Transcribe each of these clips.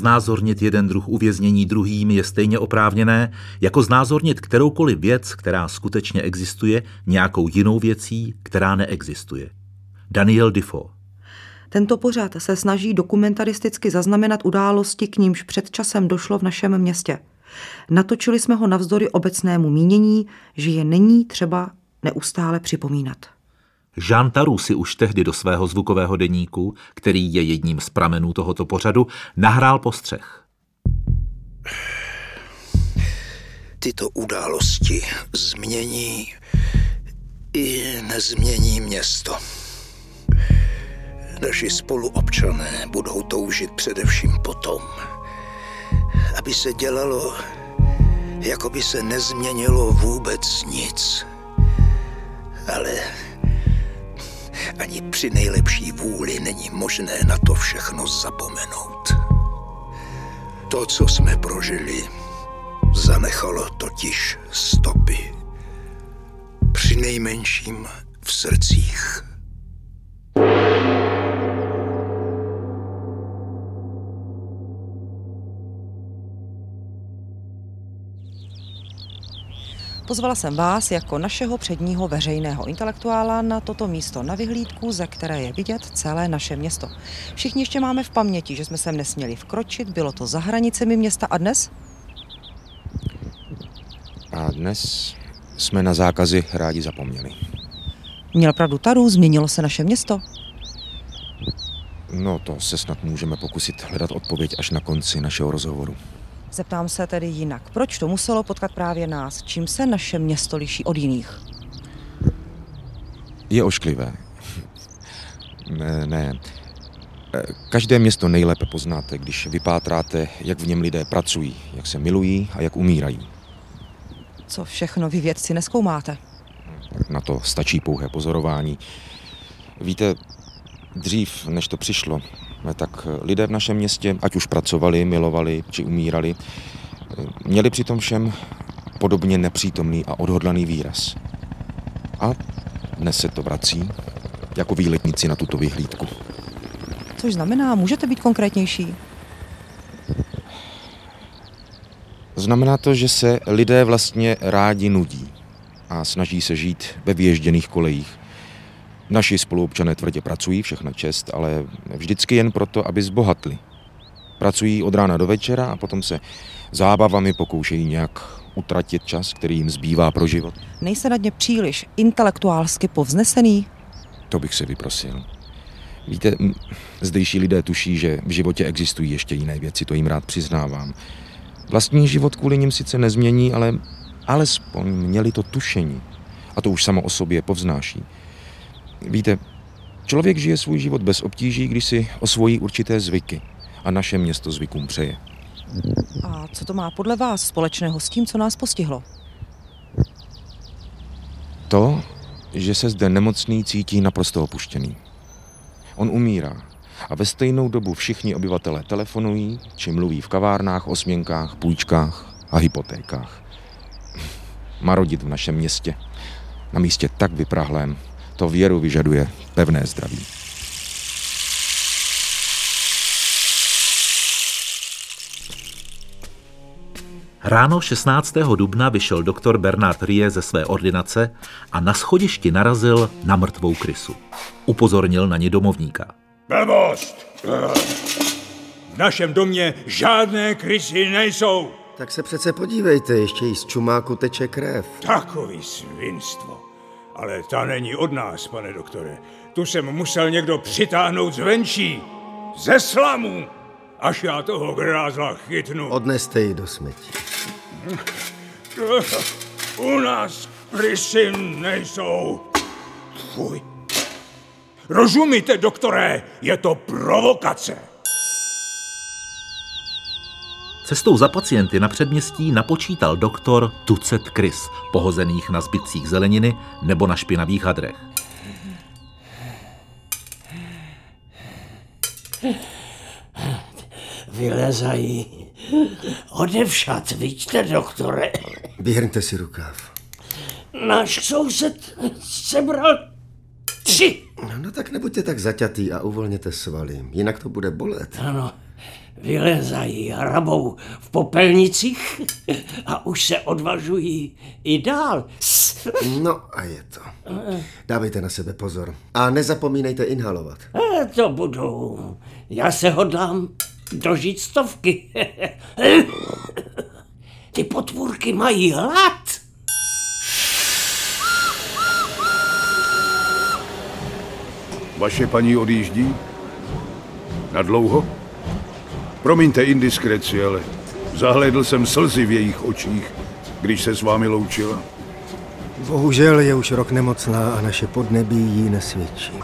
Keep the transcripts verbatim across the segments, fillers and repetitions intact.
znázornit jeden druh uvěznění druhým je stejně oprávněné, jako znázornit kteroukoliv věc, která skutečně existuje, nějakou jinou věcí, která neexistuje. Daniel Defoe. Tento pořad se snaží dokumentaristicky zaznamenat události, k nímž před časem došlo v našem městě. Natočili jsme ho navzdory obecnému mínění, že je není třeba neustále připomínat. Jean Taru si už tehdy do svého zvukového deníku, který je jedním z pramenů tohoto pořadu, nahrál postřeh. Tyto události změní i nezmění město. Naši spoluobčané budou toužit především potom, aby se dělalo, jako by se nezměnilo vůbec nic. Ale ani při nejlepší vůli není možné na to všechno zapomenout. To, co jsme prožili, zanechalo totiž stopy. Přinejmenším v srdcích. Pozvala jsem vás jako našeho předního veřejného intelektuála na toto místo na vyhlídku, ze které je vidět celé naše město. Všichni ještě máme v paměti, že jsme sem nesměli vkročit, bylo to za hranicemi města a dnes? A dnes jsme na zákazy rádi zapomněli. Měl pravdu Taru, změnilo se naše město? No, to se snad můžeme pokusit hledat odpověď až na konci našeho rozhovoru. Zeptám se tedy jinak. Proč to muselo potkat právě nás? Čím se naše město liší od jiných? Je ošklivé. Ne, ne. Každé město nejlépe poznáte, když vypátráte, jak v něm lidé pracují, jak se milují a jak umírají. Co všechno vy vědci nezkoumáte? Na to stačí pouhé pozorování. Víte, dřív, než to přišlo, tak lidé v našem městě, ať už pracovali, milovali či umírali, měli přitom všem podobně nepřítomný a odhodlaný výraz. A dnes se to vrací jako výletníci na tuto vyhlídku. Což znamená, můžete být konkrétnější? Znamená to, že se lidé vlastně rádi nudí a snaží se žít ve vyježděných kolejích. Naši spoluobčané tvrdě pracují, všechna čest, ale vždycky jen proto, aby zbohatli. Pracují od rána do večera a potom se zábavami pokoušejí nějak utratit čas, který jim zbývá pro život. Nejste nad ně příliš intelektuálsky povznesený? To bych se vyprosil. Víte, zdejší lidé tuší, že v životě existují ještě jiné věci, to jim rád přiznávám. Vlastní život kvůli nim sice nezmění, ale alespoň měli to tušení. A to už samo o sobě povznáší. Víte, člověk žije svůj život bez obtíží, když si osvojí určité zvyky. A naše město zvykům přeje. A co to má podle vás společného s tím, co nás postihlo? To, že se zde nemocný cítí naprosto opuštěný. On umírá. A ve stejnou dobu všichni obyvatelé telefonují, či mluví v kavárnách o směnkách, půjčkách a hypotékách. Marodit v našem městě, na místě tak vyprahlém, to věru vyžaduje pevné zdraví. Ráno šestnáctého dubna vyšel doktor Bernard Rie ze své ordinace a na schodišti narazil na mrtvou krysu. Upozornil na ní domovníka. Blbost! V našem domě žádné krysy nejsou. Tak se přece podívejte, ještě jí z čumáku teče krev. Takový svinstvo. Ale ta není od nás, pane doktore. Tu jsem musel někdo přitáhnout zvenčí. Ze slamu. Až já toho grázla chytnu. Odneste ji do smetí. U nás krysy nejsou. Fuj. Rozumíte, doktore? Je to provokace. Cestou za pacienty na předměstí napočítal doktor tucet krys, pohozených na zbytcích zeleniny nebo na špinavých hadrech. Vylezají odevšad, vidíte, doktore. Vyhrňte si rukáv. Náš soused sebral tři. No, no tak nebuďte tak zaťatý a uvolněte svaly, jinak to bude bolet. Ano, Vylezají hrabou v popelnicích a už se odvažují i dál. No a je to. Dávejte na sebe pozor. A nezapomínejte inhalovat. E, to budou. Já se hodlám dožít stovky. Ty potvůrky mají hlad. Vaše paní odjíždí? Na dlouho? Promiňte indiskreci, ale zahlédl jsem slzy v jejich očích, když se s vámi loučila. Bohužel je už rok nemocná a naše podnebí jí nesvědčí.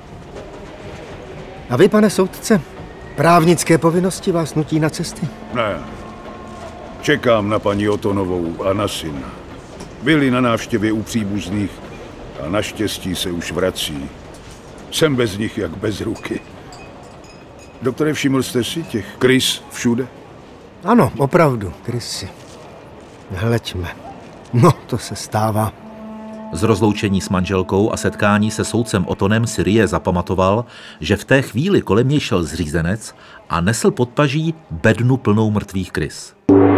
A vy, pane soudce, právnické povinnosti vás nutí na cesty? Ne. Čekám na paní Otonovou a na syna. Byli na návštěvě u příbuzných a naštěstí se už vrací. Jsem bez nich jak bez ruky. Doktore, všiml jste si těch krys všude? Ano, opravdu, krysy. Hleďme. No, to se stává. Z rozloučení s manželkou a setkání se soudcem Otonem si Rie zapamatoval, že v té chvíli kolem něj šel zřízenec a nesl pod paží bednu plnou mrtvých krys.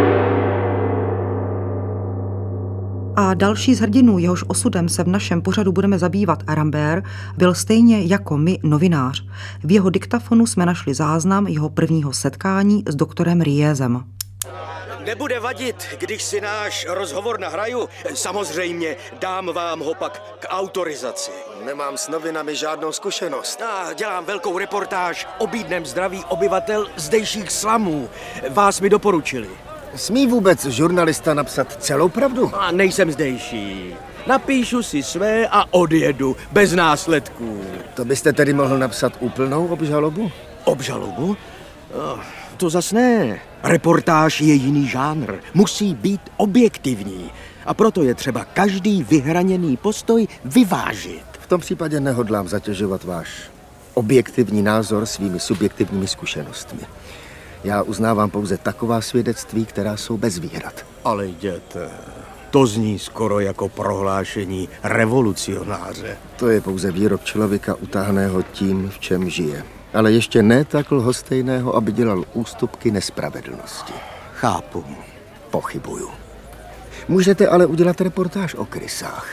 A další z hrdinů, jehož osudem se v našem pořadu budeme zabývat, Arambert, byl stejně jako my novinář. V jeho diktafonu jsme našli záznam jeho prvního setkání s doktorem Riezem. Nebude vadit, když si náš rozhovor nahraju. Samozřejmě dám vám ho pak k autorizaci. Nemám s novinami žádnou zkušenost. A dělám velkou reportáž o bídném zdraví obyvatel zdejších slamů. Vás mi doporučili. Smí vůbec žurnalista napsat celou pravdu? A nejsem zdejší. Napíšu si své a odjedu, bez následků. To byste tedy mohl napsat úplnou obžalobu? Obžalobu? To zas ne. Reportáž je jiný žánr. Musí být objektivní. A proto je třeba každý vyhraněný postoj vyvážit. V tom případě nehodlám zatěžovat váš objektivní názor svými subjektivními zkušenostmi. Já uznávám pouze taková svědectví, která jsou bez výhrad. Ale jděte, to zní skoro jako prohlášení revolucionáře. To je pouze výrok člověka utáhného tím, v čem žije. Ale ještě ne tak lhostejného, aby dělal ústupky nespravedlnosti. Chápu. Pochybuju. Můžete ale udělat reportáž o krysách.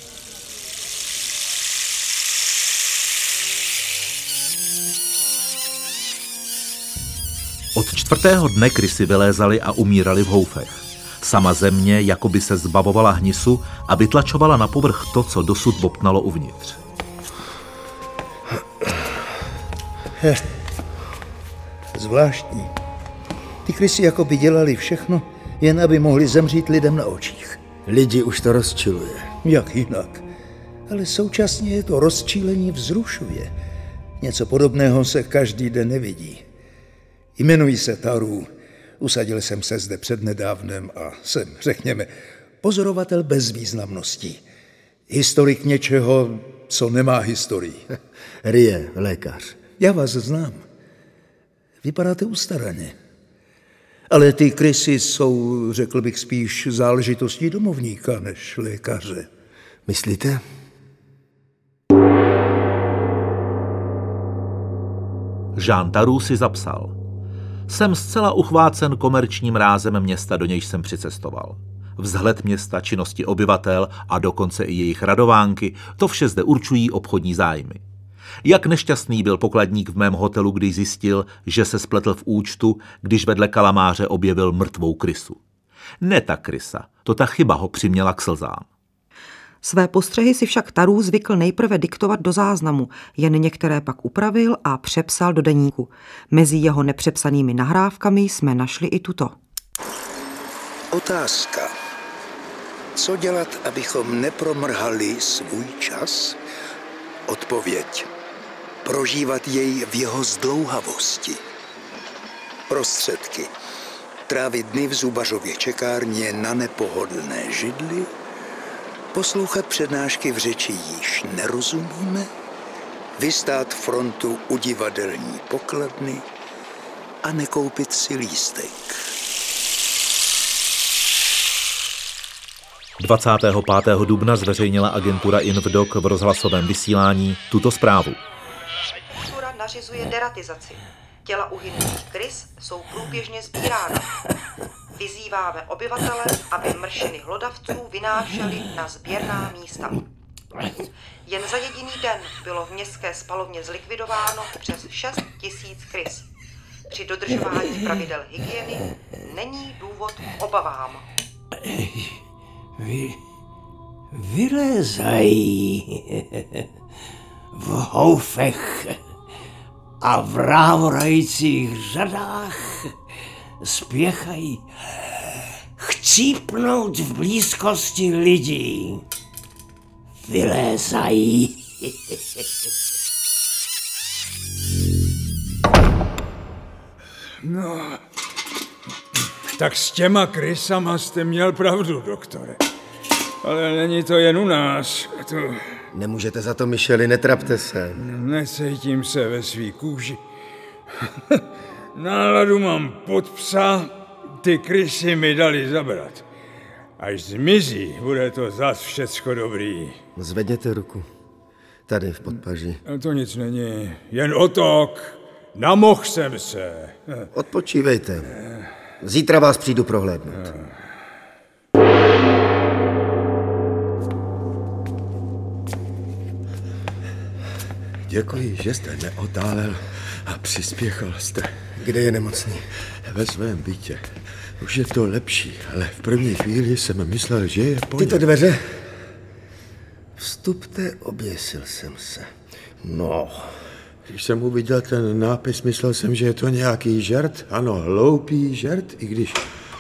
Od čtvrtého dne krysy vylézaly a umíraly v houfech. Sama země jakoby se zbavovala hnisu a vytlačovala na povrch to, co dosud bobtnalo uvnitř. He, zvláštní. Ty krysy jako by dělali všechno, jen aby mohli zemřít lidem na očích. Lidi už to rozčiluje. Jak jinak. Ale současně je to rozčílení vzrušuje. Něco podobného se každý den nevidí. Jmenuji se Taru. Usadil jsem se zde přednedávnem a jsem, řekněme, pozorovatel bez významností. Historik něčeho, co nemá historii. Rie, lékař. Já vás znám. Vypadáte ustaraně. Ale ty krysy jsou, řekl bych, spíš záležitostí domovníka než lékaře. Myslíte? Jean Taru si zapsal. Jsem zcela uchvácen komerčním rázem města, do nějž jsem přicestoval. Vzhled města, činnosti obyvatel a dokonce i jejich radovánky, to vše zde určují obchodní zájmy. Jak nešťastný byl pokladník v mém hotelu, když zjistil, že se spletl v účtu, když vedle kalamáře objevil mrtvou krysu. Ne ta krysa, to ta chyba ho přiměla k slzám. Své postřehy si však Taru zvykl nejprve diktovat do záznamu, jen některé pak upravil a přepsal do deníku. Mezi jeho nepřepsanými nahrávkami jsme našli i tuto. Otázka. Co dělat, abychom nepromrhali svůj čas? Odpověď. Prožívat jej v jeho zdlouhavosti. Prostředky. Trávit dny v zubařově čekárně na nepohodlné židli. Poslouchat přednášky v řeči již nerozumíme. Vystát frontu u divadelní pokladny a nekoupit si lístek. dvacátého pátého dubna zveřejnila agentura Infdoc v rozhlasovém vysílání tuto zprávu. Agentura nařizuje deratizaci. Těla uhynulých krys jsou průběžně sbírána. Vyzýváme obyvatele, aby mršiny hlodavců vynášeli na sběrná místa. Jen za jediný den bylo v městské spalovně zlikvidováno přes šest tisíc krys. Při dodržování pravidel hygieny není důvod k obavám. Vy, vylézají v houfech a v rávorajících řadách spěchají chcípnout v blízkosti lidí. Vylézají. No, tak s těma krysama jste měl pravdu, doktore. Ale není to jen u nás. To... Nemůžete za to, Micheli, netrapte se. Necítím se ve svý kůži. Náladu mám pod psa, ty krysy mi dali zabrat. Až zmizí, bude to zas všecko dobrý. Zvedněte ruku. Tady v podpaži. A to nic není, jen otok. Namohl jsem se. Odpočívejte. Zítra vás přijdu prohlédnout. Děkuji, že jste neotálel a přispěchal jste. Kde je nemocný? Ve svém bytě. Už je to lepší, ale v první chvíli jsem myslel, že je po něm. Tyto dveře? Vstupte, oběsil jsem se. No. Když jsem uviděl ten nápis, myslel jsem, že je to nějaký žert. Ano, hloupý žert, i když...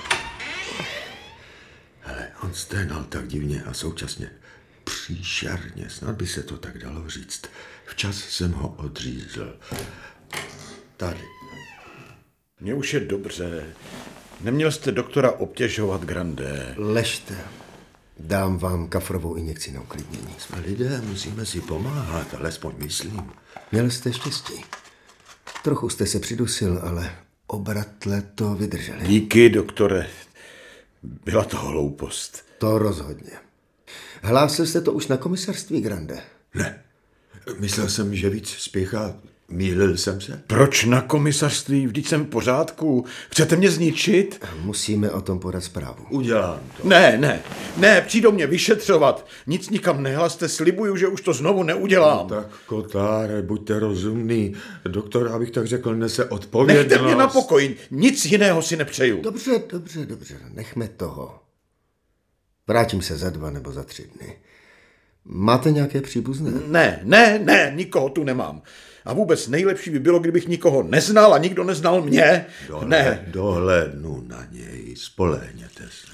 Ale on sténal tak divně a současně příšerně, snad by se to tak dalo říct. Včas jsem ho odřízl. Tady. Mně už je dobře. Neměl jste doktora obtěžovat, Grande. Ležte. Dám vám kafrovou injekci na uklidnění. Jsme lidé, musíme si pomáhat, alespoň myslím. Měl jste štěstí. Trochu jste se přidusil, ale obratle to vydrželi. Díky, doktore. Byla to hloupost. To rozhodně. Hlásil jste to už na komisarství, Grande? Ne. Myslel jsem, že víc spěchá. Mýlil jsem se? Proč na komisařství? Vždyť jsem v pořádku. Chcete mě zničit? Musíme o tom podat zprávu. Udělám to. Ne, ne, ne, přijdou mě vyšetřovat. Nic nikam nehlaste, slibuju, že už to znovu neudělám. No, tak, Kotáre, buďte rozumný. Doktor, abych tak řekl, nese odpovědnost. Nechte mě na pokoji, nic jiného si nepřeju. Dobře, dobře, dobře, nechme toho. Vrátím se za dva nebo za tři dny. Máte nějaké příbuzné? Ne, ne, ne, nikoho tu nemám. A vůbec nejlepší by bylo, kdybych nikoho neznal a nikdo neznal mě. Dohled, ne. Dohlédnu na něj, spolehněte se.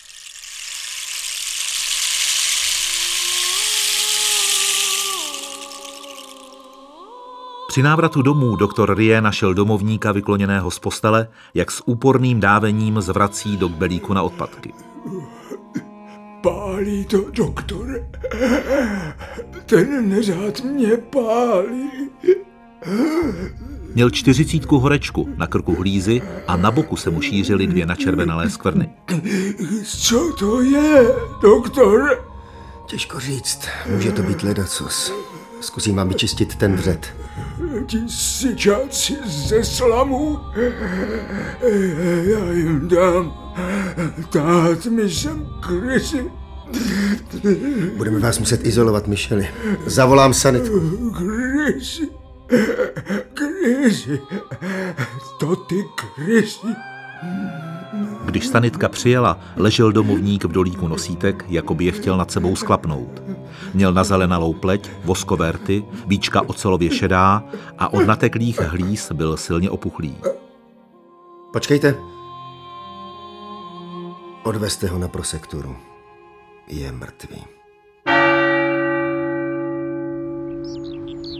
Při návratu domů doktor Rie našel domovníka vykloněného z postele, jak s úporným dávením zvrací do kbelíku na odpadky. Pálí to, doktore. Ten neřád mě pálí. Měl čtyřicítku horečku, na krku hlízy a na boku se mu šířily dvě načervenalé skvrny. Co to je, doktor? Těžko říct. Může to být ledacos. Zkusím vám vyčistit ten vřet. Ti syčáci ze slamu. Já jim dám. Dát mi sem krysy. Budeme vás muset izolovat, Micheli. Zavolám sanitku. Krysy. Krysy. To ty krysy. Když sanitka přijela, ležel domovník v dolíku nosítek, jako by je chtěl nad sebou sklapnout. Měl nazelenalou pleť, voskové rty, víčka ocelově šedá a od nateklých hlíz byl silně opuchlý. Počkejte. Odvezte ho na prosekturu. Je mrtvý.